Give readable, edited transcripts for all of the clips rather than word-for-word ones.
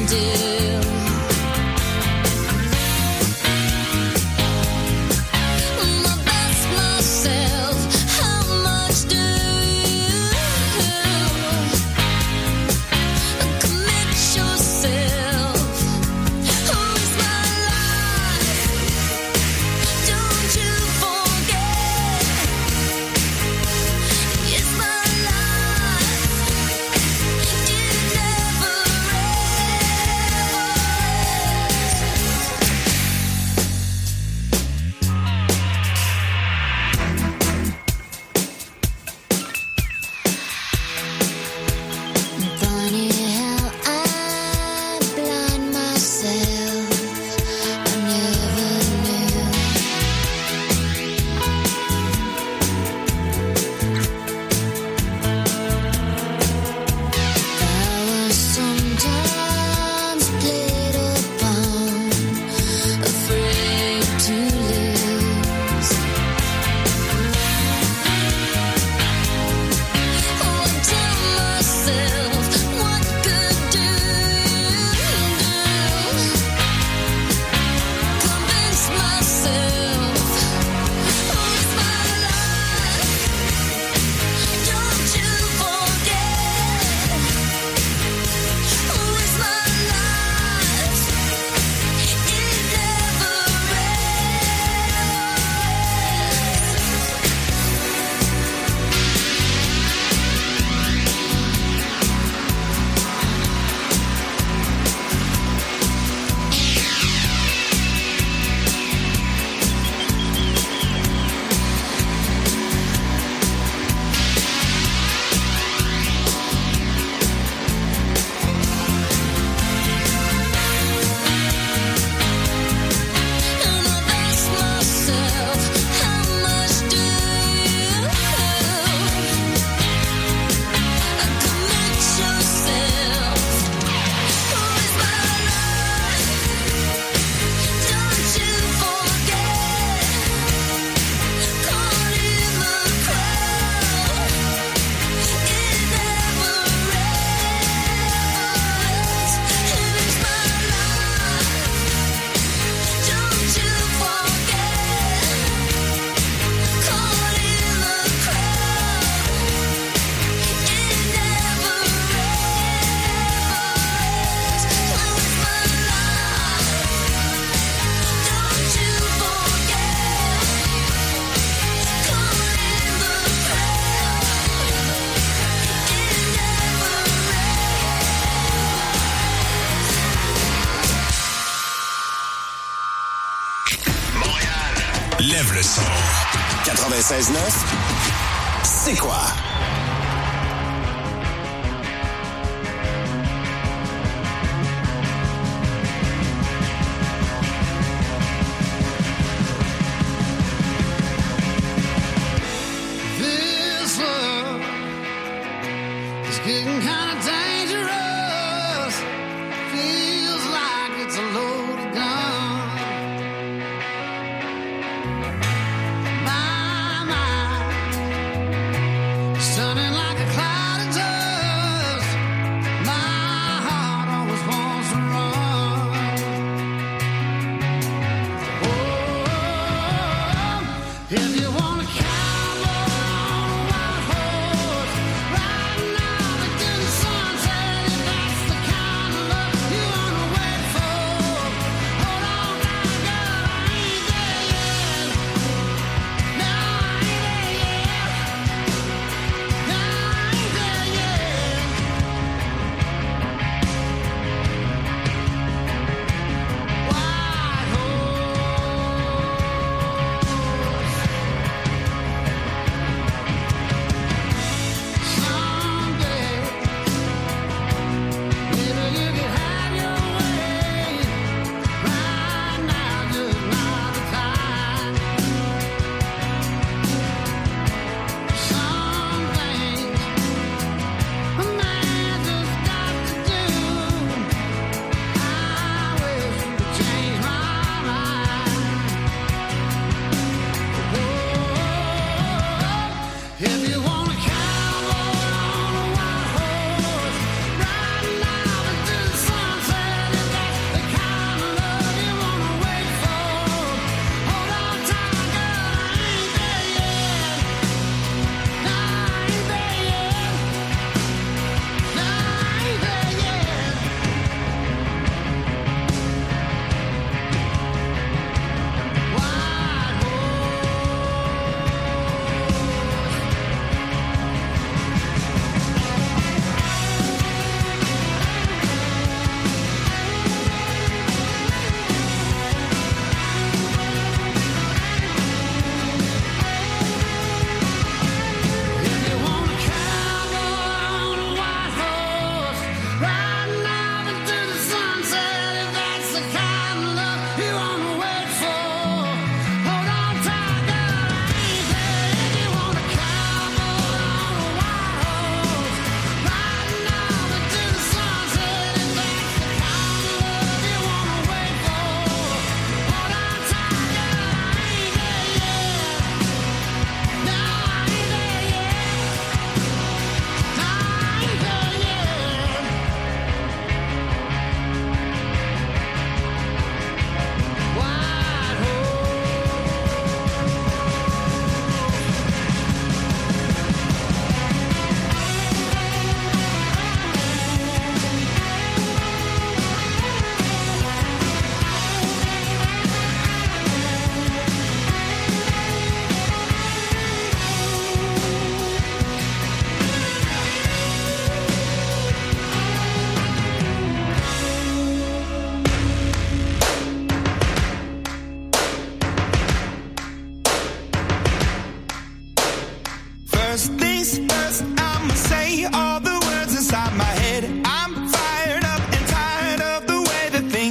Lève le son. 96.9, c'est quoi? This love is getting kind of dangerous. Feels like it's a loaded gun. My mind is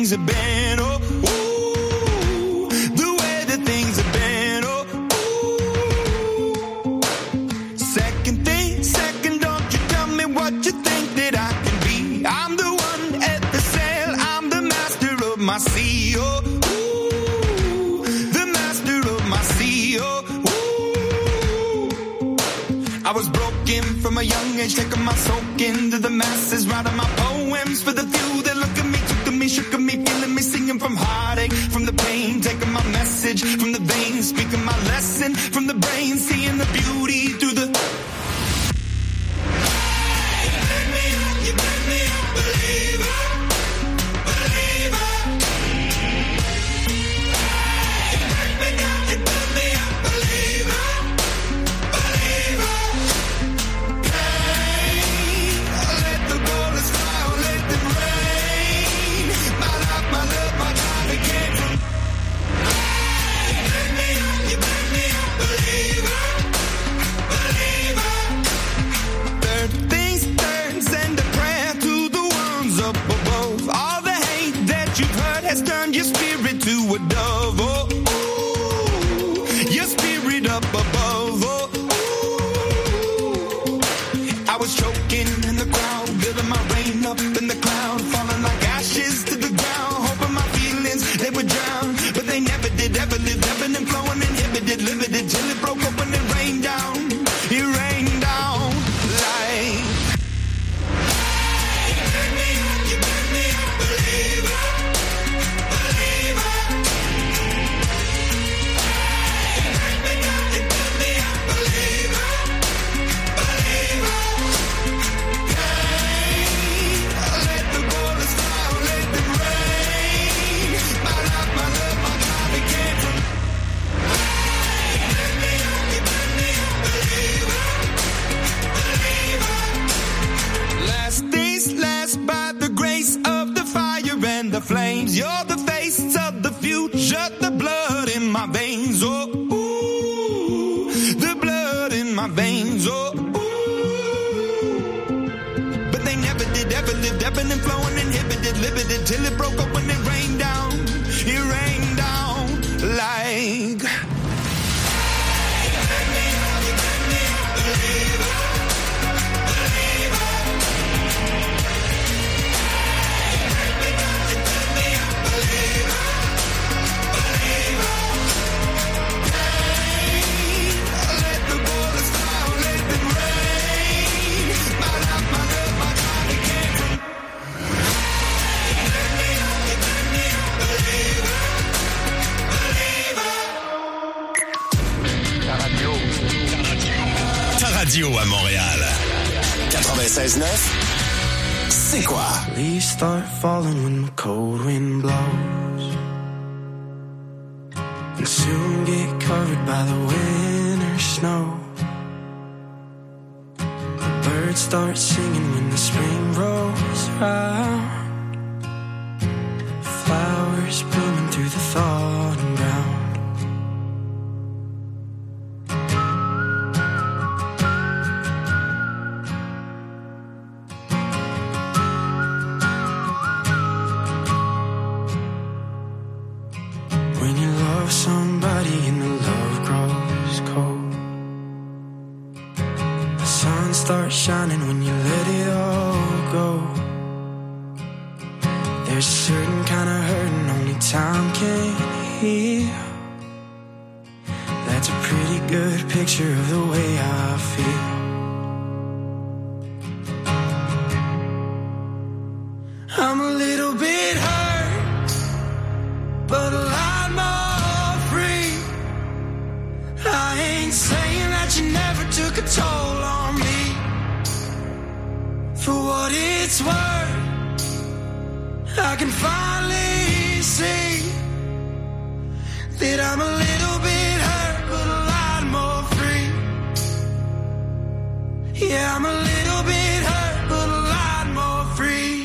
things have been, oh, ooh, the way that things have been, oh, ooh. Second, don't you tell me what you think that I can be. I'm the one at the sail, I'm the master of my sea, oh, ooh, the master of my sea, oh, ooh. I was broken from a young age, taking my soak into the masses, writing my poems for the few that look at me, took to me, shook at me, feeling me, singing from heartache, from the pain, taking my message from the veins, speaking my lesson from the brain, seeing the beauty through the... You make me a believer, believer. You make me down, you put me a believer, believer. Pain, let the bullets fly, let them rain. My life, my love, my time, it came from. You make me a believer, believer. Third things third, send a prayer to the ones up above. All the hate that you've heard has turned your spirit to a dove. Oh, ooh, your spirit up above. Oh, ooh. I was choking in the crowd, building my rain up in the cloud, falling like ashes to the ground, hoping my feelings they would drown, but they never did. Ever lived, ebbing and flowing, inhibited, limited, till it broke open and rained down. It rained down like. You make me a believer, believer. You make me down, you put me a believer, believer. Pain, let the bullets fly, let them rain. My life, my love, my time, it came from. You make me a believer, believer. Last days last by the grace of the fire and the flames. You're the face of the future, the blood in my veins. Oh, ooh, the blood in my veins. Oh, ooh. But they never did, ever lived, ebbing and flowing, inhibited, limited, till it broke open and rained down. It rained down like. Let the bullets fly, let them rain. My life, my love, my time, it came from. Ta radio à Montréal. 96.9, c'est quoi? Leaves start falling when the cold wind blows, and soon get covered by the winter snow. The birds start singing when the spring rolls around, flowers blooming through the thawed ground. When you love somebody and the love grows cold, the sun starts shining when you let it all go. There's a certain kind of hurting only time can heal. That's a pretty good picture of the way I feel. I'm a little bit hurt, but a lot more free. I ain't saying that you never took a toll on me. For what it's worth, I can finally see that I'm a little bit hurt, but a lot more free. Yeah, I'm a little bit hurt, but a lot more free.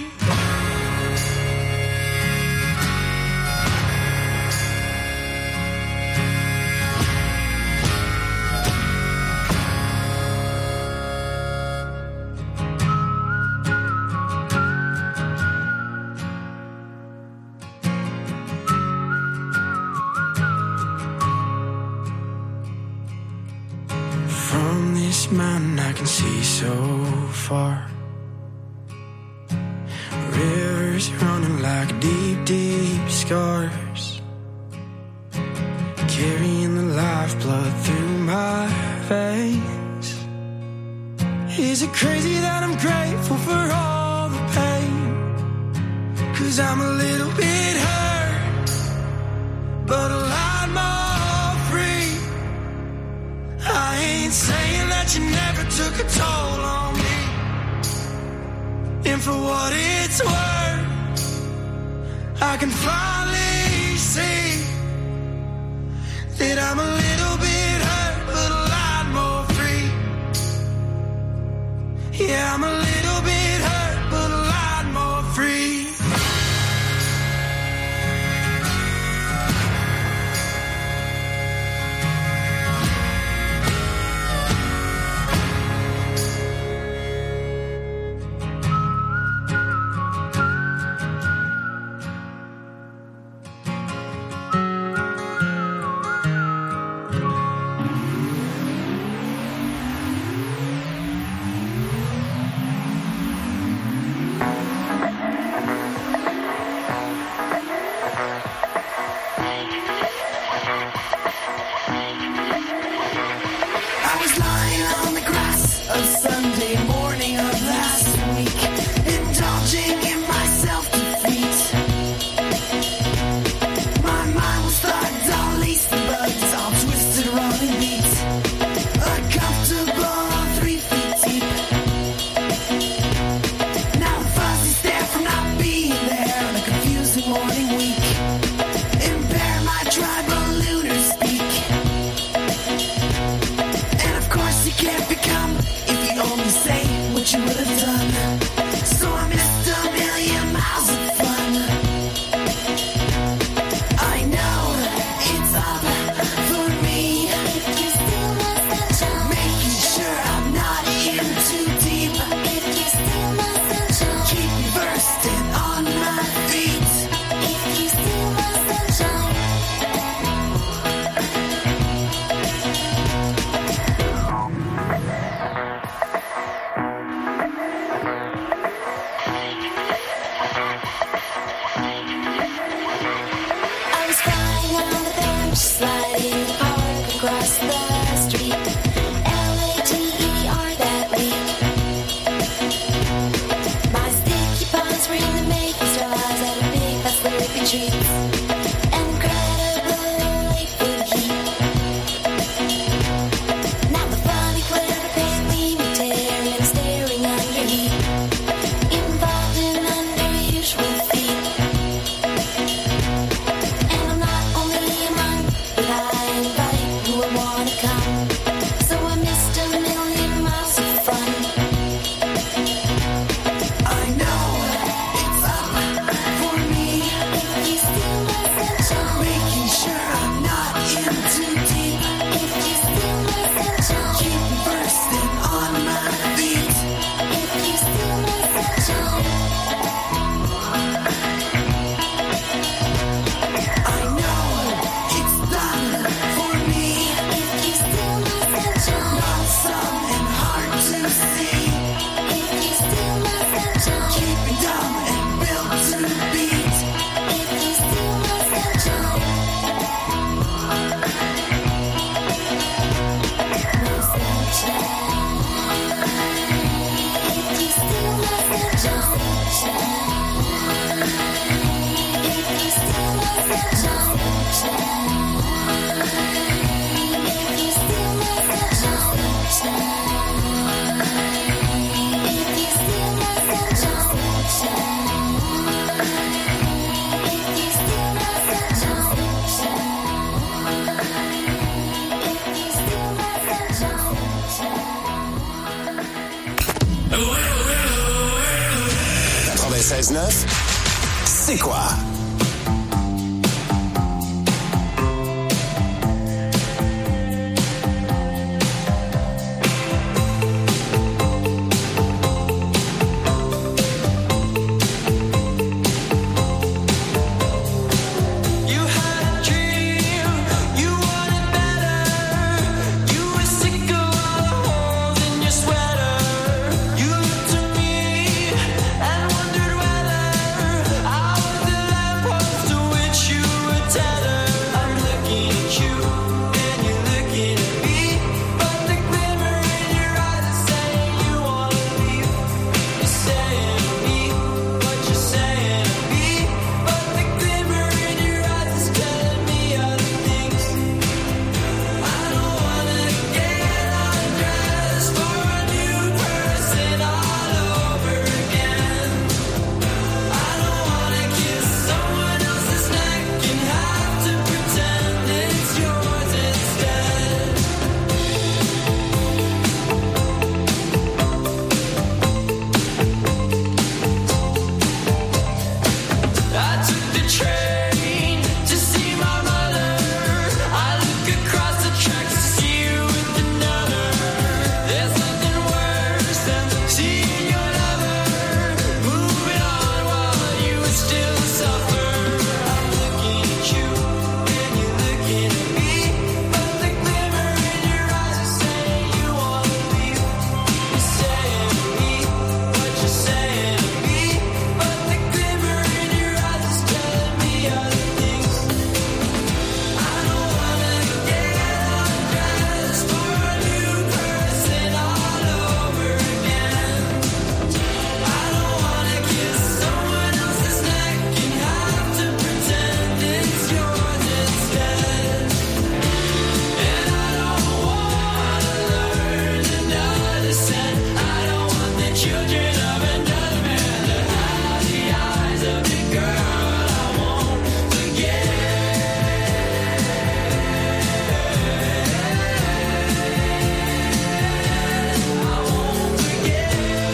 this mountain I can see so far. Rivers running like deep, deep scars, carrying the lifeblood through my veins. Is it crazy that I'm grateful for all the pain? 'Cause I'm a little bit hurt, but a lot more free. I ain't saying that you never took a toll on me. And for what it's worth, I can finally see that I'm a little bit hurt, but a lot more free. Yeah, I'm a little bit hurt, but a lot more free. C'est quoi? You wanted better, you were sick of all the holes the train to see my mother. I look across the tracks to see you with another. There's nothing worse than seeing your lover moving on while you would still suffer. I'm looking at you and you're looking at me, but the glimmer in your eyes is saying you wanna leave. You're saying to me what you're saying to me, but the glimmer in your eyes is telling me other things. I don't wanna get undressed for a new person all over again. I don't wanna kiss someone else's neck and have to pretend it's yours instead. And I don't wanna learn another scent. I don't want the children of another man to have the eyes of the girl I won't forget. I won't forget.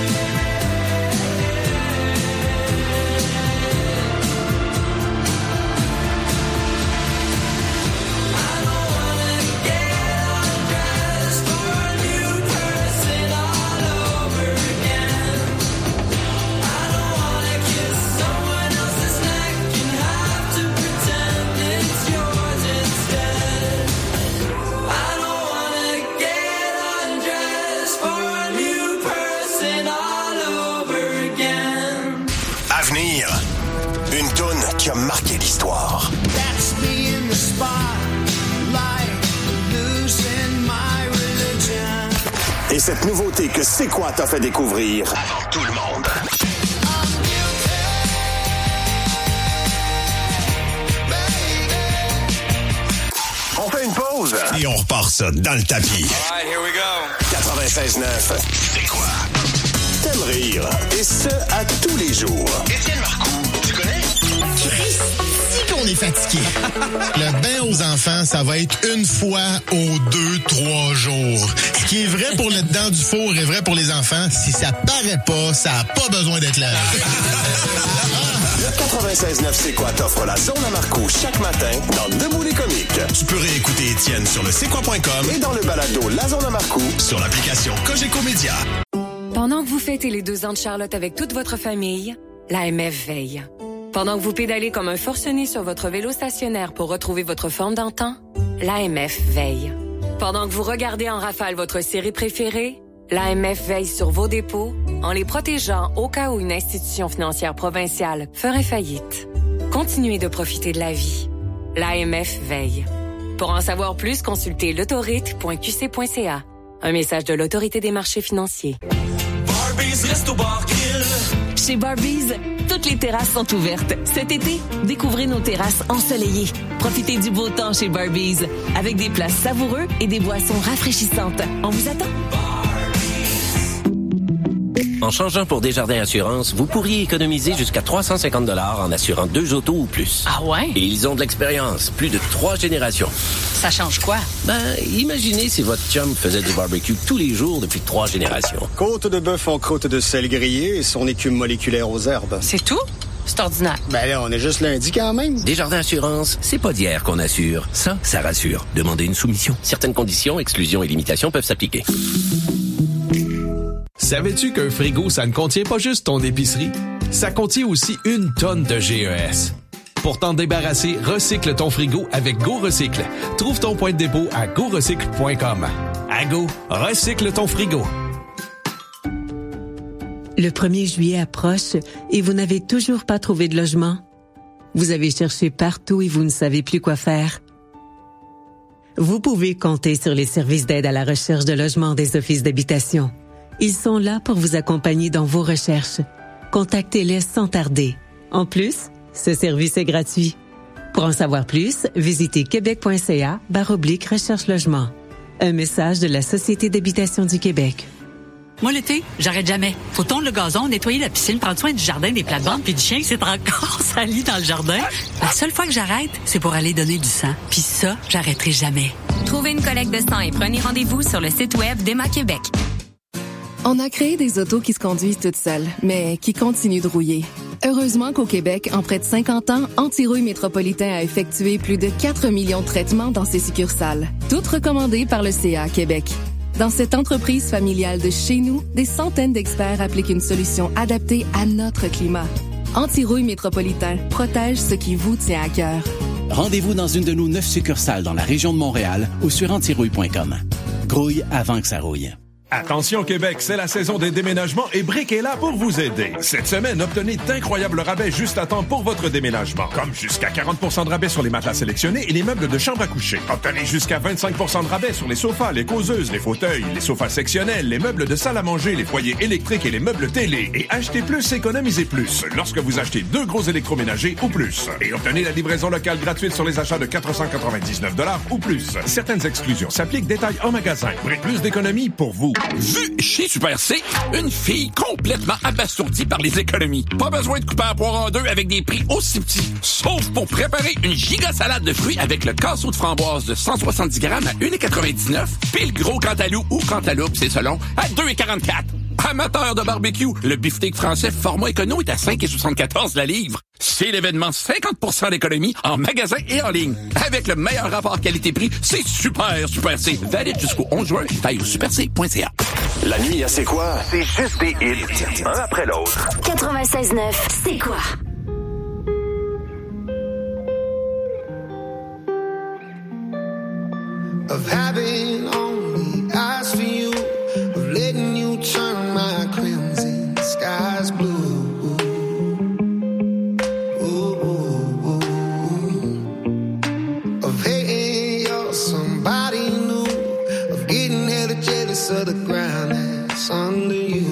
I don't wanna get undressed for a new person all over again. I don't wanna kiss someone else's neck and have to pretend it's yours instead. I don't wanna get undressed for a new person all over again. Avenir. Une toune qui a marqué l'histoire. That's me in the spotlight, losing my religion. Et cette nouveauté que C'est quoi t'a fait découvrir avant tout le monde. On fait une pause et on repart ça dans le tapis. All right, here we go. 96.9. C'est quoi? T'aimes rire, et ce, à tous les jours. Étienne Marcoux, tu connais? Si qu'on est fatigué. Le bain aux enfants, ça va être une fois aux 2-3 jours. Ce qui est vrai pour le dedans du four est vrai pour les enfants. Si ça paraît pas, ça a pas besoin d'être là. Le 96.9 C'est quoi t'offre la zone à Marcoux chaque matin dans Debout les comiques. Tu peux réécouter Étienne sur le c'est-quoi.com et dans le balado La zone à Marcoux sur l'application Cogeco Média. Pendant que vous fêtez les 2 ans de Charlotte avec toute votre famille, l'AMF veille. Pendant que vous pédalez comme un forcené sur votre vélo stationnaire pour retrouver votre forme d'antan, l'AMF veille. Pendant que vous regardez en rafale votre série préférée, l'AMF veille sur vos dépôts en les protégeant au cas où une institution financière provinciale ferait faillite. Continuez de profiter de la vie. L'AMF veille. Pour en savoir plus, consultez l'autorite.qc.ca. Un message de l'Autorité des marchés financiers. Chez Barbies, toutes les terrasses sont ouvertes. Cet été, découvrez nos terrasses ensoleillées. Profitez du beau temps chez Barbies, avec des plats savoureux et des boissons rafraîchissantes. On vous attend. En changeant pour Desjardins Assurance, vous pourriez économiser jusqu'à 350 $ en assurant 2 autos ou plus. Ah ouais? Et ils ont de l'expérience, plus de 3 générations. Ça change quoi? Imaginez si votre chum faisait du barbecue tous les jours depuis 3 générations. Côte de bœuf en croûte de sel grillé et son écume moléculaire aux herbes. C'est tout? C'est ordinaire. Ben là, on est juste lundi quand même. Desjardins Assurance, c'est pas d'hier qu'on assure. Ça rassure. Demandez une soumission. Certaines conditions, exclusions et limitations peuvent s'appliquer. Savais-tu qu'un frigo, ça ne contient pas juste ton épicerie? Ça contient aussi 1 tonne de GES. Pour t'en débarrasser, recycle ton frigo avec GoRecycle. Trouve ton point de dépôt à gorecycle.com. À Go, recycle ton frigo. Le 1er juillet approche et vous n'avez toujours pas trouvé de logement. Vous avez cherché partout et vous ne savez plus quoi faire. Vous pouvez compter sur les services d'aide à la recherche de logement des offices d'habitation. Ils sont là pour vous accompagner dans vos recherches. Contactez-les sans tarder. En plus, ce service est gratuit. Pour en savoir plus, visitez québec.ca/recherche-logement. Un message de la Société d'habitation du Québec. Moi, l'été, j'arrête jamais. Faut tondre le gazon, nettoyer la piscine, prendre soin du jardin, des plates-bandes, puis du chien qui s'est encore sali dans le jardin. La seule fois que j'arrête, c'est pour aller donner du sang. Puis ça, j'arrêterai jamais. Trouvez une collecte de sang et prenez rendez-vous sur le site web d'Emma Québec. On a créé des autos qui se conduisent toutes seules, mais qui continuent de rouiller. Heureusement qu'au Québec, en près de 50 ans, Antirouille Métropolitain a effectué plus de 4 millions de traitements dans ses succursales, toutes recommandées par le CA Québec. Dans cette entreprise familiale de chez nous, des centaines d'experts appliquent une solution adaptée à notre climat. Antirouille Métropolitain protège ce qui vous tient à cœur. Rendez-vous dans une de nos 9 succursales dans la région de Montréal ou sur antirouille.com. Grouille avant que ça rouille. Attention Québec, c'est la saison des déménagements et Brick est là pour vous aider. Cette semaine, obtenez d'incroyables rabais juste à temps pour votre déménagement. Comme jusqu'à 40% de rabais sur les matelas sélectionnés et les meubles de chambre à coucher. Obtenez jusqu'à 25% de rabais sur les sofas, les causeuses, les fauteuils, les sofas sectionnels, les meubles de salle à manger, les foyers électriques et les meubles télé. Et achetez plus, économisez plus lorsque vous achetez 2 gros électroménagers ou plus. Et obtenez la livraison locale gratuite sur les achats de 499$ ou plus. Certaines exclusions s'appliquent, détails en magasin. Brick, plus d'économies pour vous. Vu chez Super C, une fille complètement abasourdie par les économies. Pas besoin de couper un poire en deux avec des prix aussi petits. Sauf pour préparer une giga salade de fruits avec le casseau de framboise de 170 grammes à 1,99$, puis le gros cantalou ou cantaloupe, c'est selon, à 2,44$. Amateur de barbecue, le beefsteak français format écono est à 5,74$ la livre. C'est l'événement 50% d'économie en magasin et en ligne. Avec le meilleur rapport qualité-prix, c'est Super C. Valide jusqu'au 11 juin. Taille au superc.ca. La nuit à C'est quoi? C'est juste des hits, un après l'autre. 96.9, C'est quoi? Of having only eyes for you, of letting you turn my crimson skies blue. Of hating you're somebody new, of getting hella jealous of the ground that's under you.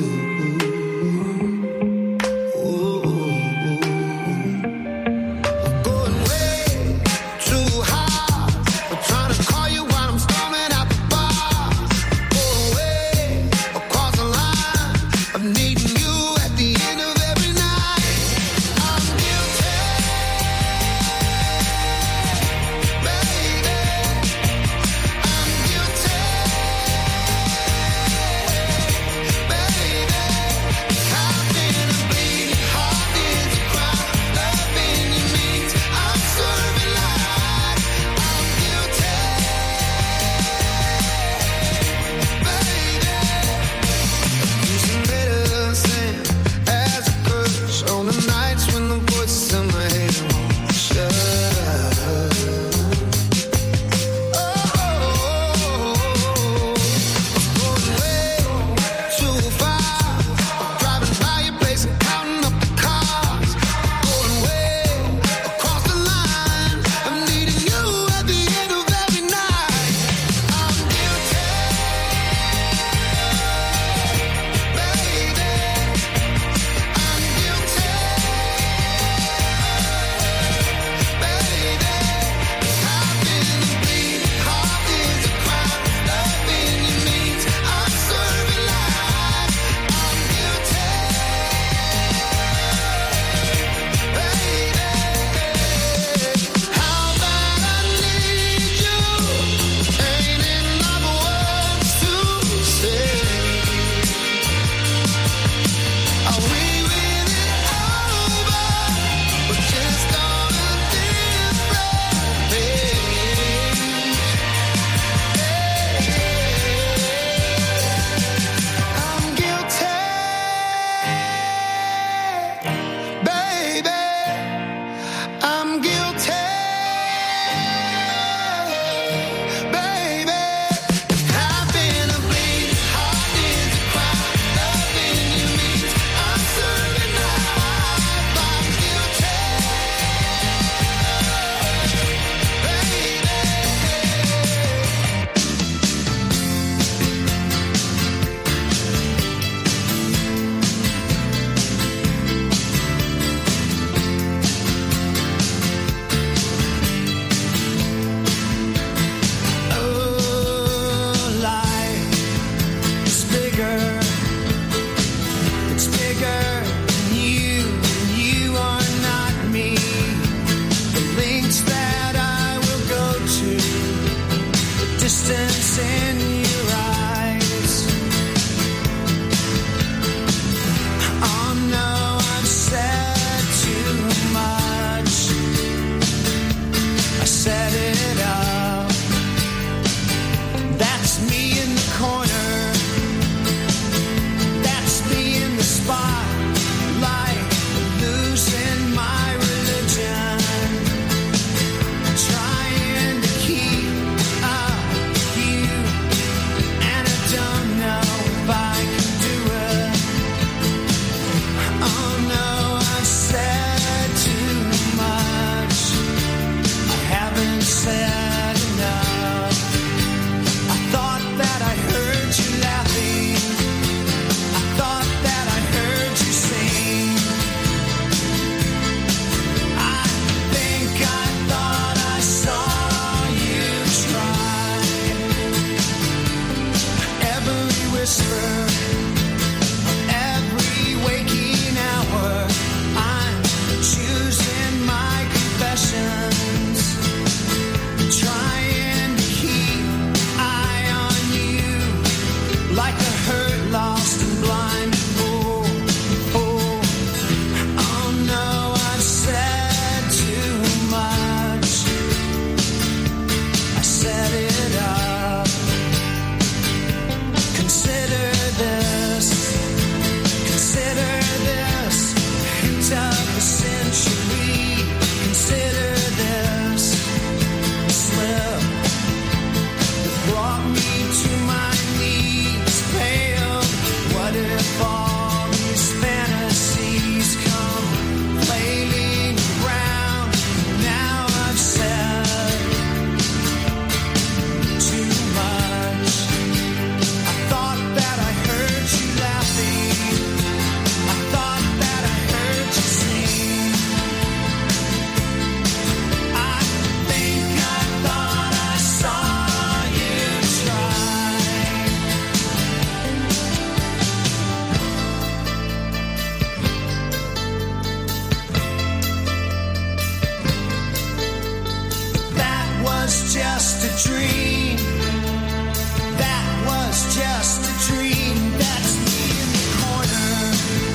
a dream. That was just a dream. That's me in the corner.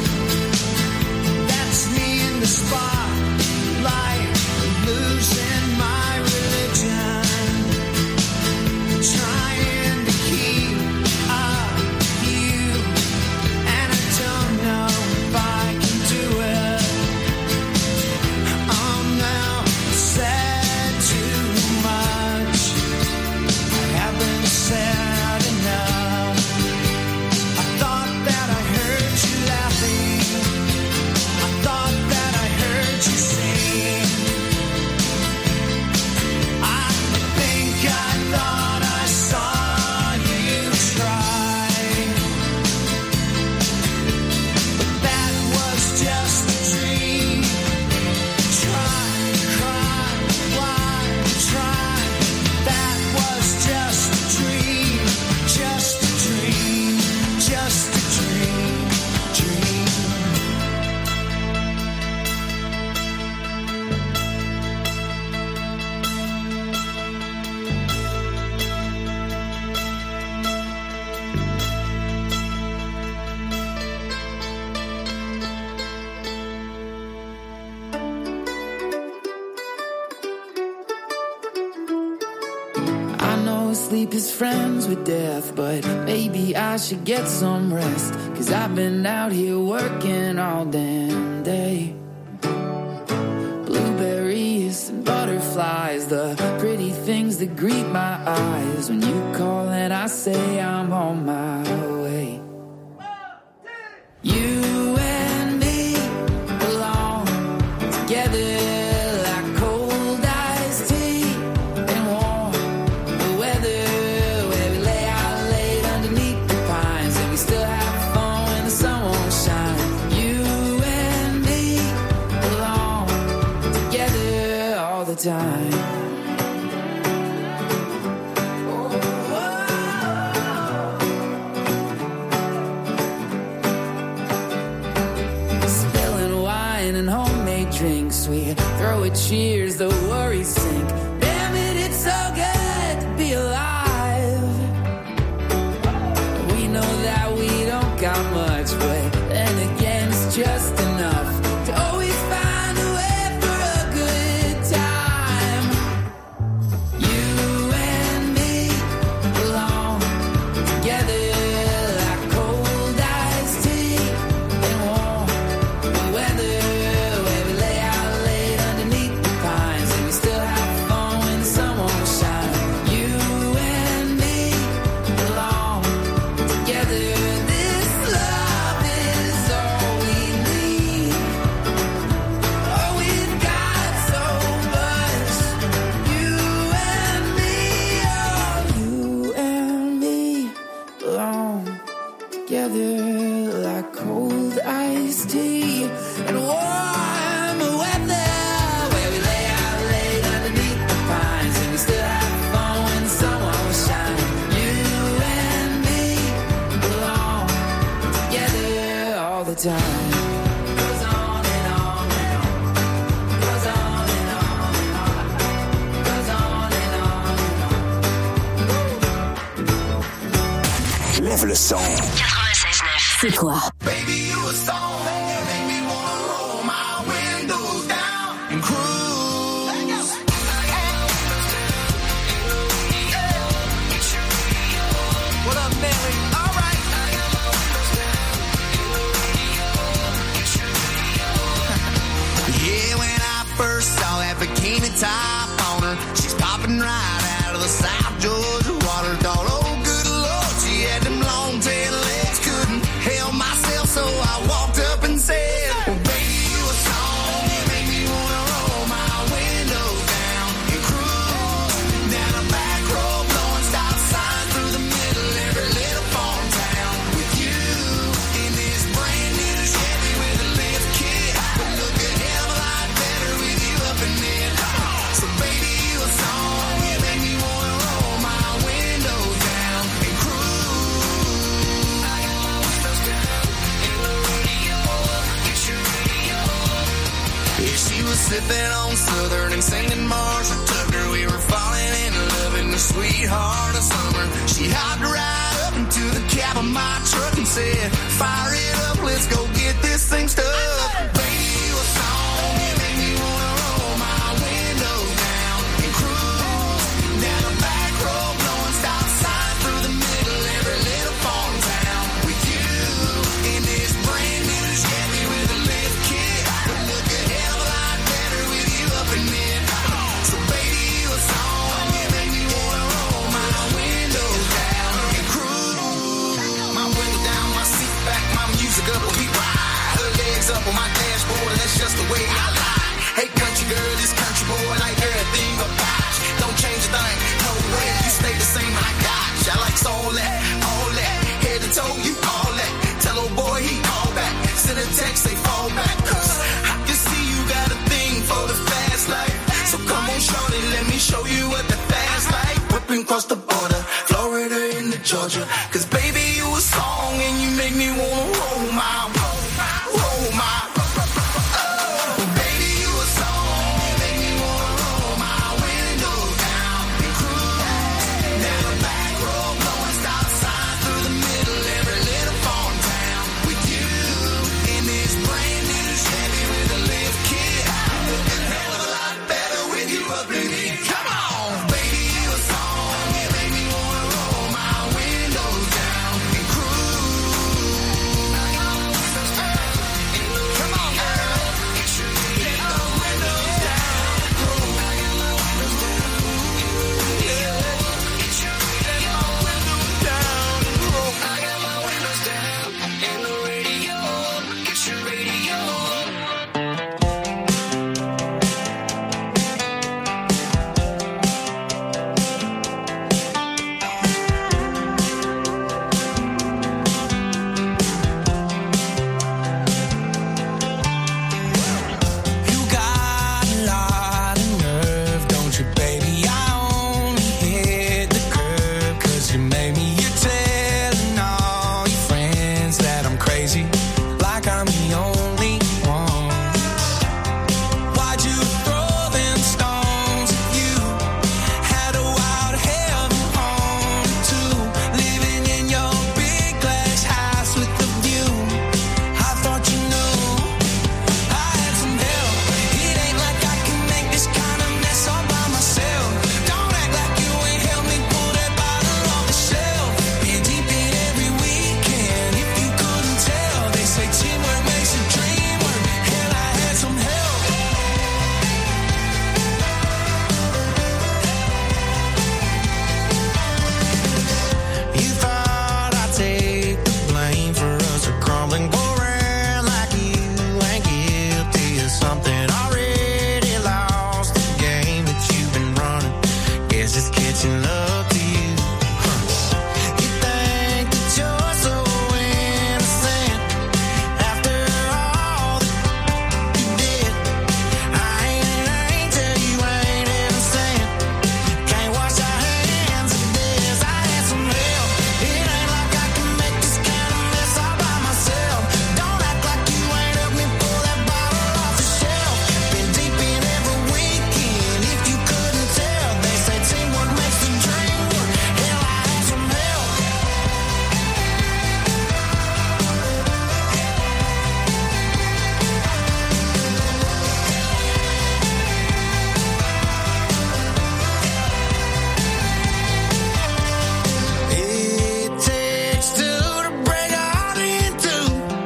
That's me in the spotlight, losing my religion, trying to keep up with you, and I don't know if I can do it. I'm now said too much. I haven't said enough. I thought that I heard you laughing. I thought that I heard you sing. I think I thought I saw you try, but that was just a dream. Try, cry, why try? That was just a dream, just a dream, just a dream, dream. I know sleep is friends with death, but maybe I should get some rest. 'Cause I've been out here working all damn day. Blueberries and butterflies, the pretty things that greet my eyes. When you call and I say I'm on my way. You and me belong together like cold iced tea and warm the weather, where we lay out late underneath the pines, and we still have fun when the sun won't shine. You and me belong together all the time. Spilling wine and homemade drinks, we throw a cheers, the worries sink. Damn it, it's so good to be alive. We know that we don't got much, but then again it's just enough to always find a way for a good time. You and me belong together like cold iced tea and warm the weather, where we lay out late underneath the pines, and we still have fun when the sun won't shine. You and me belong together. This love is all we need. Oh, we've got so much. You and me, oh, you and me belong together like cold iced tea and warm weather, where we lay out late underneath the pines, and we still have fun when the sun won't shine. You and me belong together all the time. Goes on and on and on. Goes on and on and on. Goes on and on and on. Lève le son. 96.9. C'est quoi? Baby, you a song that make me wanna roll my windows down and cruise. What up, Mary? All right. Yeah, when I first saw that bikini top on her, she's popping right out of the South Georgia water. Thought, oh, good Lord, she had them long tail legs, couldn't help myself, so I walked up and said, well, baby, you a song, you make me wanna roll my windows down and cruise down a back road, blowing stop signs through the middle of every little farm town. With you in this brand new Chevy with a lift kit, would look a hell of a lot better with you up in it. So baby, you a song, you make said, fire it up, let's go get this thing stuck. Radio song, you make me wanna roll my windows down and cruise down a back road, blowing stop signs through the middle, every little farm town with you in this brand new Chevy with a lift kit. Would look a hell of a lot better with you up in it. So baby, you a song, you make me wanna roll my windows down and cruise. My window down, my seat back, my music up, we ride. Her legs up on my dashboard, and that's just the way I lie. Hey country girl, this country boy, like everything about you. Don't change a thing, no way, you stay the same, I got you. I like all that, head to toe, you all that. Tell old boy he call back, send a text, say fall back. Cause I can see you got a thing for the fast life. So come on shorty, let me show you what the fast life. Whipping across the border, Florida into Georgia. Cause baby you a song and you make me wanna roll my. Oh, baby you a song, you make me wanna roll my window down and cruise down a back road, blowing stop signs through the middle, every little farm town with you in this brand new Chevy with a lift kit. Look a hell of a lot better with you up in it. Come on, baby you a song, you make me wanna roll my windows down and cruise. Come on, girl, get the windows down and cruise. Yeah, get my windows down and cruise. I got my windows down and the radio, get your radio. You got a lot of nerve, don't you, baby? I only hit the curb 'cause you made me. You're telling all your friends that I'm crazy, like I'm the only one. Why'd you throw them stones if you had a wild heaven home too? Living in your big glass house with the view. I thought you knew I had some help. It ain't like I can make this kind of mess all by myself. Don't act like you ain't helped me pull that bottle off the shelf. Been deep in every weekend. If you couldn't tell, they say teamwork makes a dream work. Hell, I had some help. You thought I'd take the blame for us a crumbling, go around like you ain't guilty of something. Already lost the game that you've been running. Guess it's catching up to you. You think that you're so innocent after all that you did. I ain't tell you ain't innocent. Can't wash our hands of this. I had some help. It ain't like I can make this kind of mess all by myself. Don't act like you ain't helped me pull that bottle off the shelf. Been deep in every weekend. If you couldn't tell, they say teamwork makes the dream work. Hell, I had some help. It takes two to break a heart in two.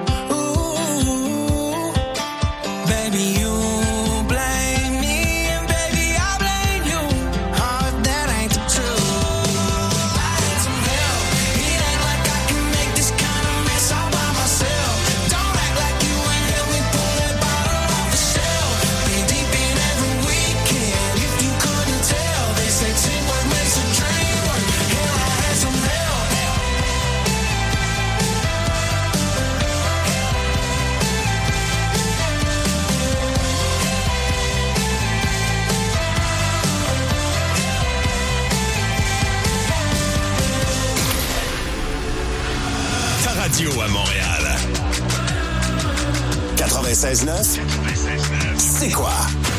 Ooh, baby, you blame me and baby I blame you. Oh, if that ain't the truth. I had some help. It ain't like I can make this kind of mess all by myself. Don't act like you ain't helped me pull that bottle off the shelf. Been deep in every weekend. If you couldn't tell, they say teamwork makes a dream work. Hell, I had some help. Ta radio à Montréal. 96.9. C'est quoi?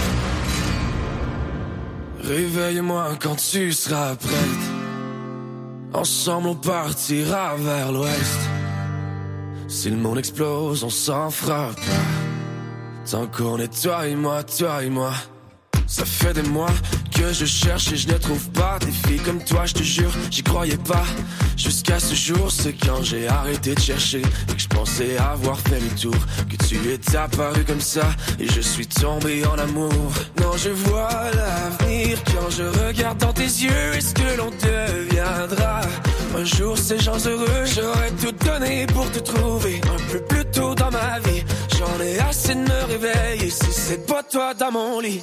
Réveille-moi quand tu seras prête. Ensemble on partira vers l'ouest. Si le monde explose, on s'en fera pas. Tant qu'on est toi et moi, toi et moi. Ça fait des mois que je cherche et je ne trouve pas des filles comme toi, je te jure, j'y croyais pas. Jusqu'à ce jour, c'est quand j'ai arrêté de chercher et que je pensais avoir fait le tour, que tu es apparu comme ça et je suis tombé en amour. Non, je vois l'avenir quand je regarde dans tes yeux. Est-ce que l'on deviendra un jour ces gens heureux? J'aurais tout donné pour te trouver un peu plus tôt dans ma vie. J'en ai assez de me réveiller si c'est pas toi dans mon lit.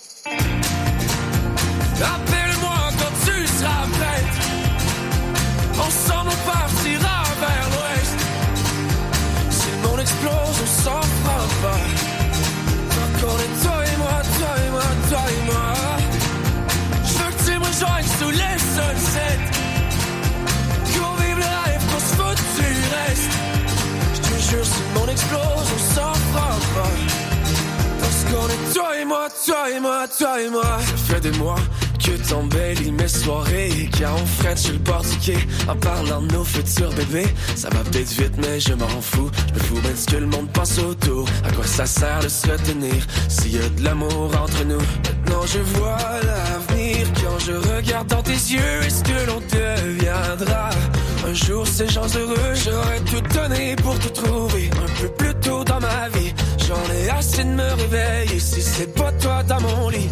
Appelle-moi quand tu seras prête. Ensemble on partira vers l'ouest. Si le monde explose, on s'en fera pas. Tant qu'on est toi et moi, toi et moi, toi et moi. Je veux que tu me rejoignes sous les sunsets. Qu'on vive le rêve, qu'on se fout du reste. Je te jure, si le monde explose, on s'en fera pas. Parce qu'on est toi et moi, toi et moi, toi et moi. Ça fait des mois que t'embellis mes soirées, quand on freine sur le bord du quai en parlant de nos futurs bébés. Ça va peut-être vite mais je m'en fous. Je me fous bien de ce que le monde pense autour. À quoi ça sert de se retenir s'il y a de l'amour entre nous? Maintenant je vois l'avenir quand je regarde dans tes yeux. Est-ce que l'on deviendra un jour ces gens heureux? J'aurais tout donné pour te trouver un peu plus tôt dans ma vie. J'en ai assez de me réveiller si c'est pas toi dans mon lit.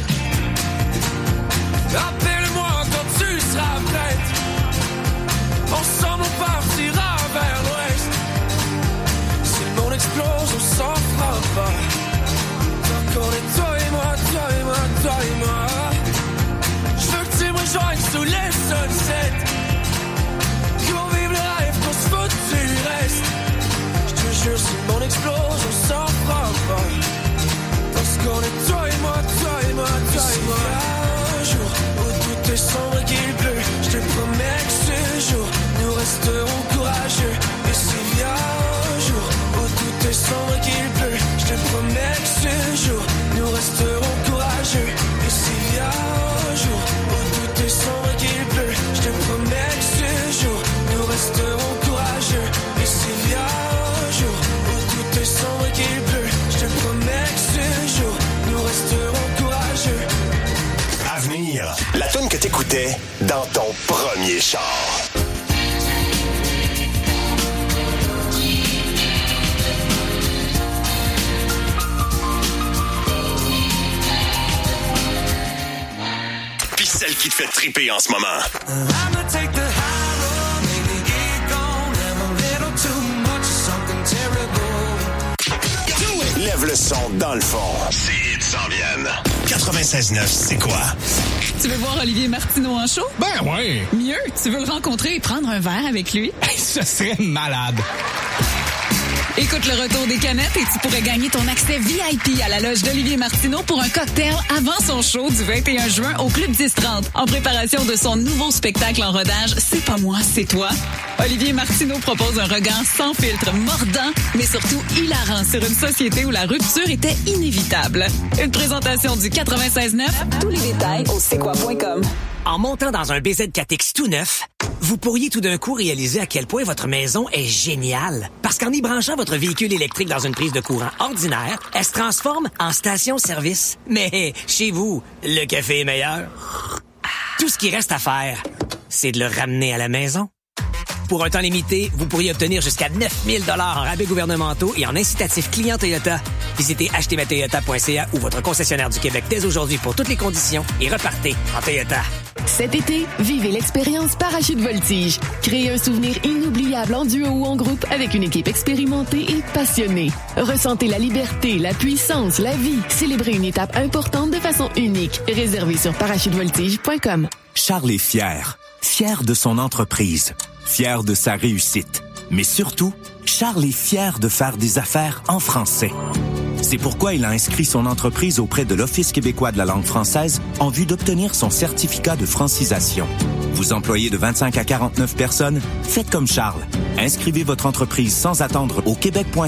Appelle-moi quand tu seras prête. Ensemble on partira vers l'ouest. Si le monde explose, on s'en fera pas. Tant qu'on est toi et moi, toi et moi, toi et moi. Je veux que tu me rejoignes sous les sunsets. Qu'on vive le rêve, qu'on se fout du reste. Je te jure, si le monde explose, on s'en fera pas. Parce qu'on est toi et moi, toi et moi, toi et moi. Un jour où tout est sombre et qu'il pleut, je te promets que ce jour nous resterons courageux. Et s'il y a un jour où tout est sombre et qu'il pleut, je te promets que ce jour nous resterons courageux. Et s'il y a un jour où tout est sombre et qu'il pleut, je te promets que ce jour nous resterons courageux. Et s'il y a un jour où tout est sombre et qu'il pleut, je te promets que ce jour nous resterons courageux. Avenir, la toune que t'écoutais dans ton premier char. Puis celle qui te fait triper en ce moment. I'ma take the high road, maybe get gone, have a little too much of something terrible. Lève le son dans le fond. Ces hits s'en viennent. 96.9, c'est quoi? Tu veux voir Olivier Martineau en show? Ben ouais! Mieux, tu veux le rencontrer et prendre un verre avec lui? Ce serait malade! Écoute le retour des canettes et tu pourrais gagner ton accès VIP à la loge d'Olivier Martineau pour un cocktail avant son show du 21 juin au Club 1030. En préparation de son nouveau spectacle en rodage, C'est pas moi, c'est toi. Olivier Martineau propose un regard sans filtre, mordant, mais surtout hilarant sur une société où la rupture était inévitable. Une présentation du 96.9. Tous les détails au c'est-quoi.com. En montant dans un BZ4X tout neuf, vous pourriez tout d'un coup réaliser à quel point votre maison est géniale. Parce qu'en y branchant votre véhicule électrique dans une prise de courant ordinaire, elle se transforme en station-service. Mais chez vous, le café est meilleur. Tout ce qui reste à faire, c'est de le ramener à la maison. Pour un temps limité, vous pourriez obtenir jusqu'à 9 000 $ en rabais gouvernementaux et en incitatifs clients Toyota. Visitez achetezmatoyota.ca ou votre concessionnaire du Québec dès aujourd'hui pour toutes les conditions et repartez en Toyota. Cet été, vivez l'expérience Parachute Voltige. Créez un souvenir inoubliable en duo ou en groupe avec une équipe expérimentée et passionnée. Ressentez la liberté, la puissance, la vie. Célébrez une étape importante de façon unique. Réservé sur parachutevoltige.com. Charles est fier. Fier de son entreprise. Fier de sa réussite. Mais surtout, Charles est fier de faire des affaires en français. C'est pourquoi il a inscrit son entreprise auprès de l'Office québécois de la langue française en vue d'obtenir son certificat de francisation. Vous employez de 25 à 49 personnes? Faites comme Charles. Inscrivez votre entreprise sans attendre au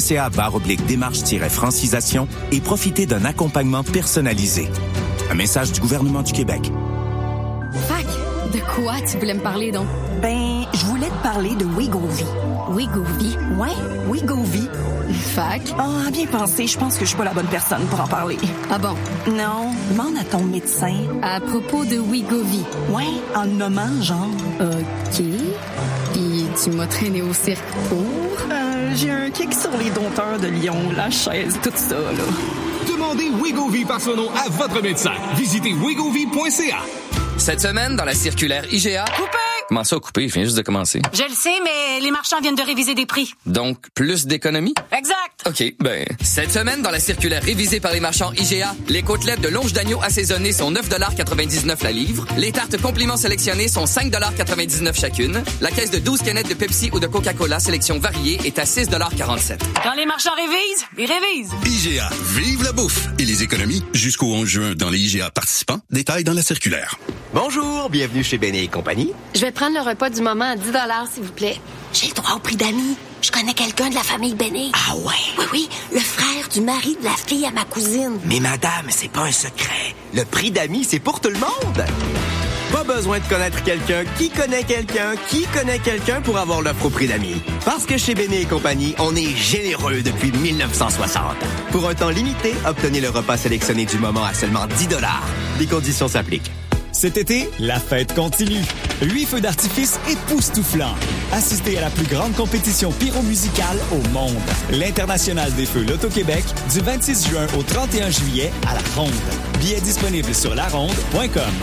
québec.ca/démarche-francisation et profitez d'un accompagnement personnalisé. Un message du gouvernement du Québec. Fac, De quoi tu voulais me parler, donc? Ben, je voulais te parler de Wegovy. Wegovy? Ouais, Wegovy. Fac? Ah, bien pensé, je pense que je suis pas la bonne personne pour en parler. Ah bon? Non, demande à ton médecin. À propos de Wegovy? Ouais, en le nommant, genre. OK. Puis tu m'as traîné au cirque pour? J'ai un kick sur les dompteurs de lion, la chaise, tout ça, là. Demandez Wegovy par son nom à votre médecin. Visitez wegovy.ca. Cette semaine, dans la circulaire IGA... Coupé! Comment ça, coupé? Je viens juste de commencer. Je le sais, mais les marchands viennent de réviser des prix. Donc, plus d'économies? Exact! OK, ben... Cette semaine, dans la circulaire révisée par les marchands IGA, les côtelettes de longe d'agneau assaisonnées sont 9,99 la livre. Les tartes compliments sélectionnées sont 5,99 chacune. La caisse de 12 canettes de Pepsi ou de Coca-Cola sélection variée est à 6,47 Quand les marchands révisent, ils révisent. IGA, vive la bouffe et les économies jusqu'au 11 juin dans les IGA participants. Détails dans la circulaire. Bonjour, bienvenue chez Béné et compagnie. Je vais prendre le repas du moment à 10 $, s'il vous plaît. J'ai le droit au prix d'amis. Je connais quelqu'un de la famille Béné. Ah ouais? Oui, le frère du mari de la fille à ma cousine. Mais madame, c'est pas un secret. Le prix d'amis, c'est pour tout le monde. Pas besoin de connaître quelqu'un qui connaît quelqu'un qui connaît quelqu'un pour avoir l'offre au prix d'amis. Parce que chez Béné et compagnie, on est généreux depuis 1960. Pour un temps limité, obtenez le repas sélectionné du moment à seulement 10 $. Les conditions s'appliquent. Cet été, la fête continue. 8 feux d'artifice époustouflants. Assistez à la plus grande compétition pyromusicale au monde. L'International des Feux Loto-Québec, du 26 juin au 31 juillet à La Ronde. Billets disponibles sur laronde.com.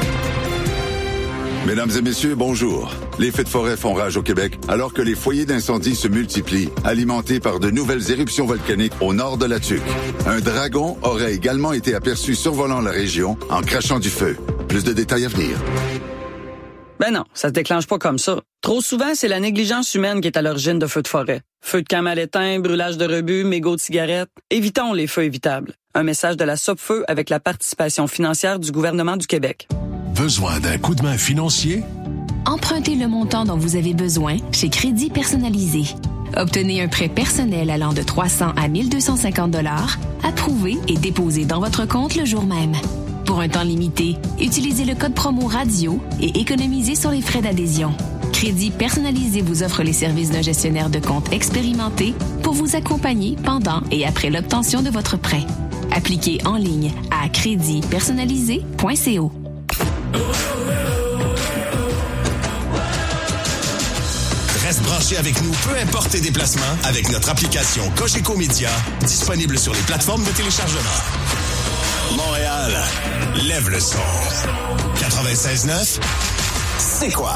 Mesdames et messieurs, bonjour. Les feux de forêt font rage au Québec alors que les foyers d'incendie se multiplient, alimentés par de nouvelles éruptions volcaniques au nord de la Tuque. Un dragon aurait également été aperçu survolant la région en crachant du feu. Plus de détails à venir. Ben non, ça se déclenche pas comme ça. Trop souvent, c'est la négligence humaine qui est à l'origine de feux de forêt. Feux de camp mal éteints, brûlage de rebut, mégots de cigarettes. Évitons les feux évitables. Un message de la Sopfeu avec la participation financière du gouvernement du Québec. Besoin d'un coup de main financier? Empruntez le montant dont vous avez besoin chez Crédit Personnalisé. Obtenez un prêt personnel allant de 300 à 1250 $, approuvé et déposé dans votre compte le jour même. Pour un temps limité, utilisez le code promo RADIO et économisez sur les frais d'adhésion. Crédit Personnalisé vous offre les services d'un gestionnaire de compte expérimenté pour vous accompagner pendant et après l'obtention de votre prêt. Appliquez en ligne à créditpersonnalisé.co. Reste branché avec nous, peu importe tes déplacements, avec notre application Cogeco Média, disponible sur les plateformes de téléchargement. Montréal, lève le son. 96.9, c'est quoi?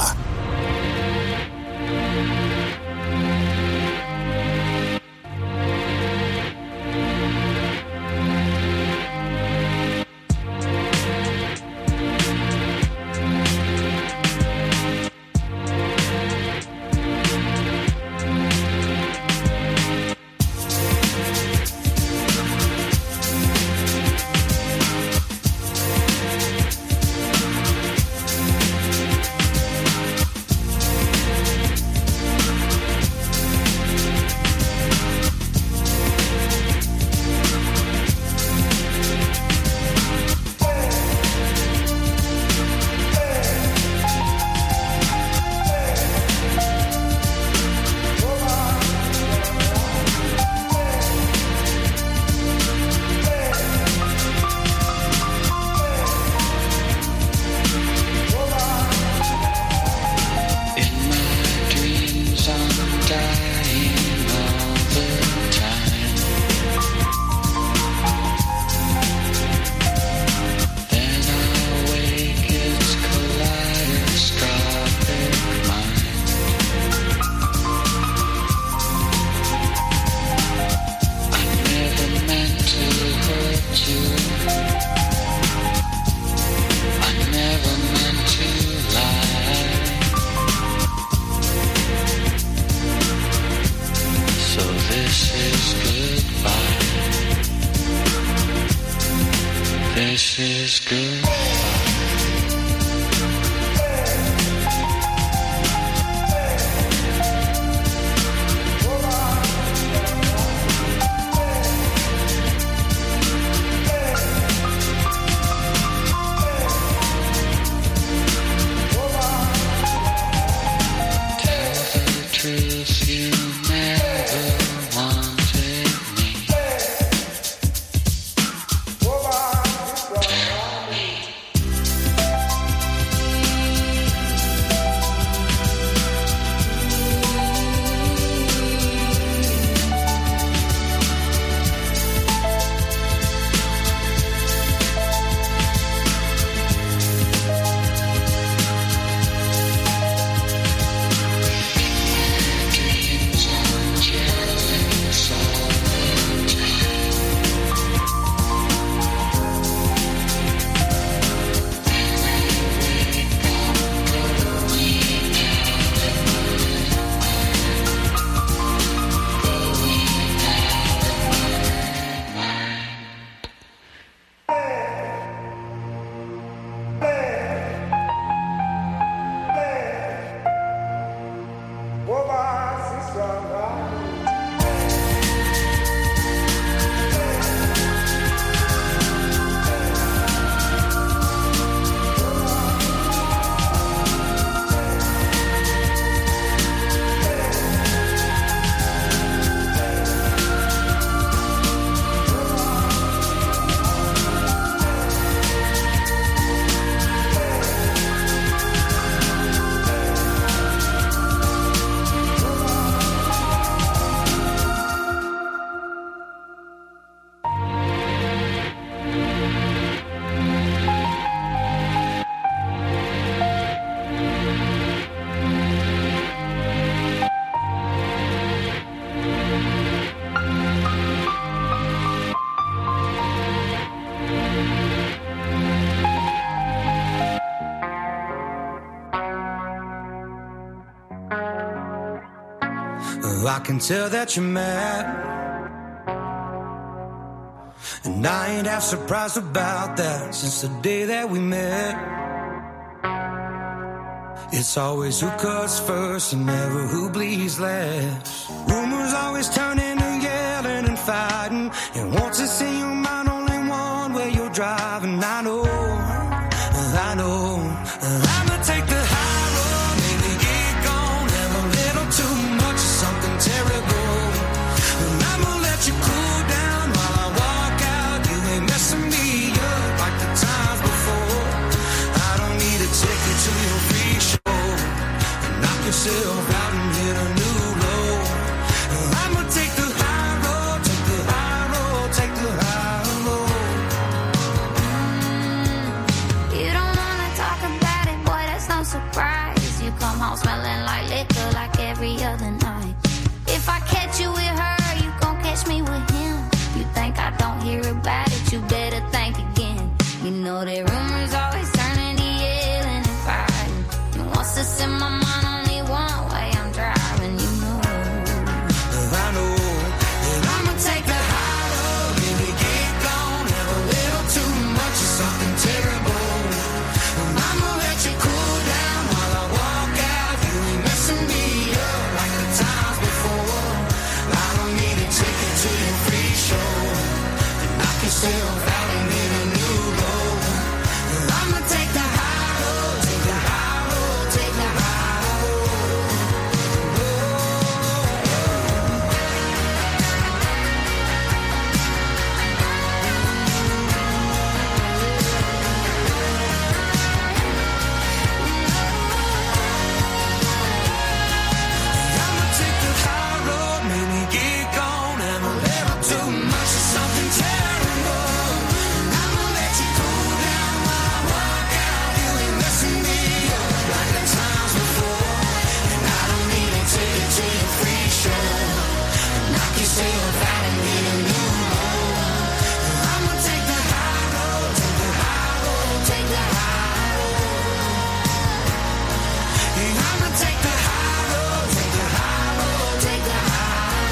I can tell that you're mad, and I ain't half surprised about that. Since the day that we met, it's always who cuts first and never who bleeds last. Rumors always turn into yelling and fighting, and once it's in your mind, only one way you're driving. I know, I'ma take the high road, maybe get gone, have a little too much of something terrible, and I'ma let you cool down while I walk out. You ain't messing me up like the times before. I don't need a ticket to your free show, knock yourself out and hit a new low. I'ma take the high road, take the high road, take the high road. You don't wanna talk about it, boy, that's no surprise. You come home smelling like liquor like every other night. If I catch you with her, you gon' catch me with him. You think I don't hear about it, you better think again. You know that rumors always turn into yelling and fighting, and once it's in my mind, only one way I'm driving, you know. I know, and I'ma take the high road, maybe get gone, have a little too much of something terrible, and I'ma let you cool down while I walk out. You ain't messing me up like the times before. I don't need a ticket to your free show, and knock yourself out and hit a new low. And I'ma take the high road, take the high road, take the high road. I'ma take the high road, maybe get gone, have a little too much of something terrible, and I'ma let you cool down while I walk out. You ain't messing me up like the times before, and I don't need a ticket to your free show, knock yourself out and hit a new low. I'ma take the high road, take the high road, take the high road. I'ma take the high road, take the high road, take the high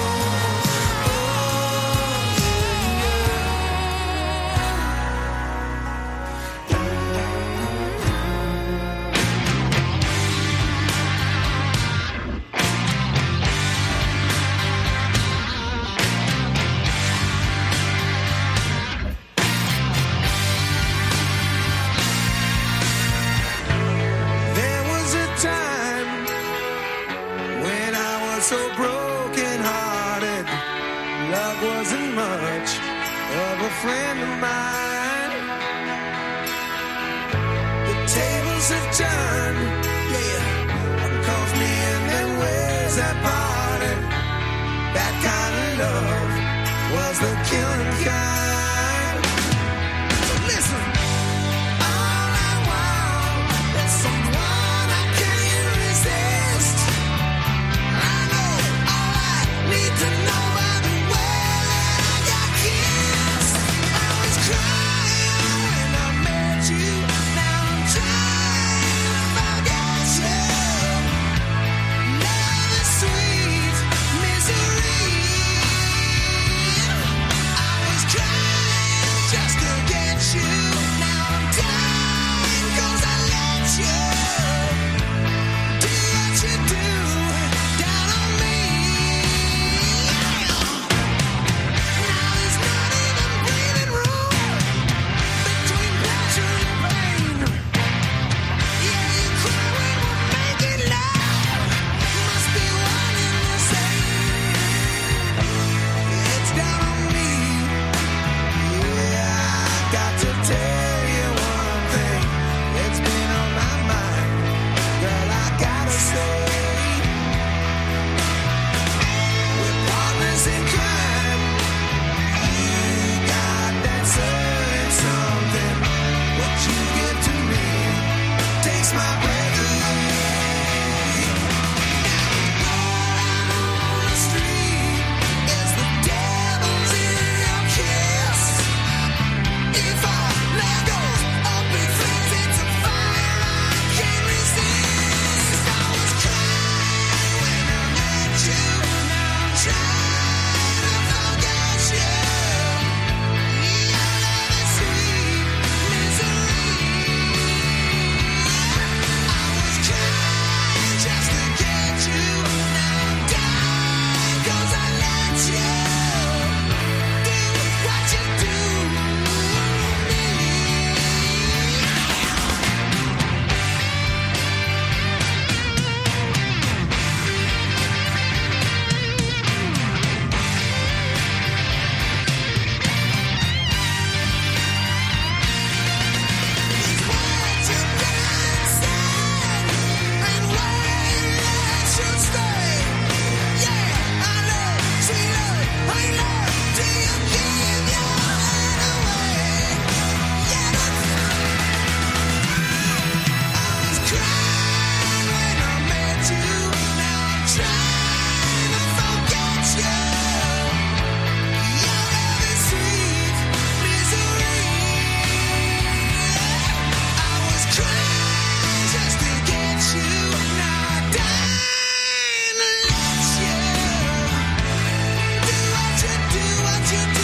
There was a time when I was so broken hearted. Love wasn't much of a friend of mine. The tables have turned, yeah. One calls me and then ways that parted. That kind of love was the killing kind. So listen. All I want is someone I can't resist. I know all I need to know by the way that I got kissed. I was crying when I met you. Now I'm trying to forget you. Love is sweet misery. I you